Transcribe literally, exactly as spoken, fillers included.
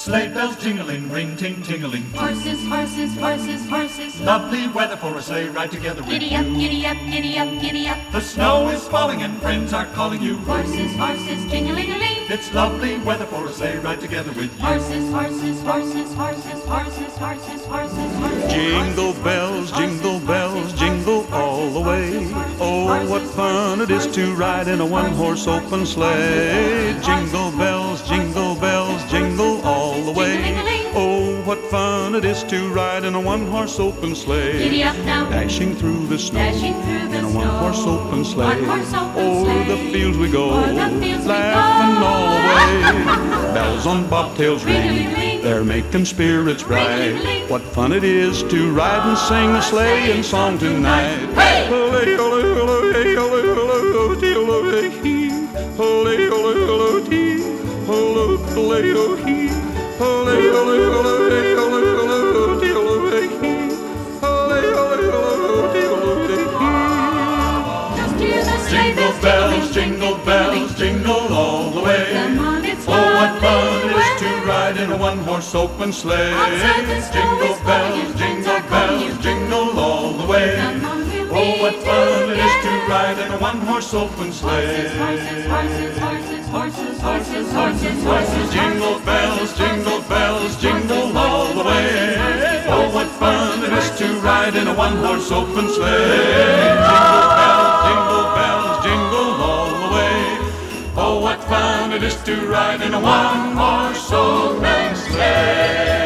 Sleigh bells jingling, ring ting tingling. Horses, horses, horses, horses. Lovely weather for a sleigh ride together with Giddy you. up, giddy up, giddy up, giddy up. The snow is falling and friends are calling you. Horses, horses, jingling-a-ling. It's lovely weather for a sleigh ride together with you. Horses, horses, horses, horses, horses, horses, horses, horses. Jingle bells, jingle bells, jingle all the way. Oh, what fun it is to ride in a one-horse open sleigh. Jingle bells, jingle bells, jingle all the way. Oh, what fun it is to ride in a one-horse open sleigh. Giddy up now. Dashing through the snow Dashing through the in a snow. one-horse open sleigh. One-horse open Over sleigh. the fields we go, O'er the fields we laughing go. all the way. Bells on bobtails ring, Ring-a-ling-a-ling. they're making spirits bright. Ring-a-ling-a-ling. What fun it is to ride and sing a sleighing song tonight. Hey! Ole, ole, ole, hey, ole, ole, ole, dee, ole, hey, hee. Ole, ole, ole, dee. Ole, ole, ole, hee. Ole, ole, ole, hey, ole, ole, dee, ole, hey, hee. Ole, ole, ole, dee, ole, hey, hee. Just hear the sleigh Jingle bells, jingle bells, jingle all the way. Come on, it's Oh, what fun it is lovely to ride in a one-horse open sleigh. Outside the snow Jingle is falling bells, and jingle friends are calling you. bells, jingle all the way. Come on, we'll Oh, be what fun it is to together. ride in a one-horse open sleigh. Horses, horses, horses, horses, horses, horses, horses. Jingle bells, jingle bells, jingle all the way. Oh, what fun it is to ride in a one-horse open sleigh. Jingle bells, jingle bells, jingle all the way. Oh, what fun it is to ride in a one-horse open sleigh.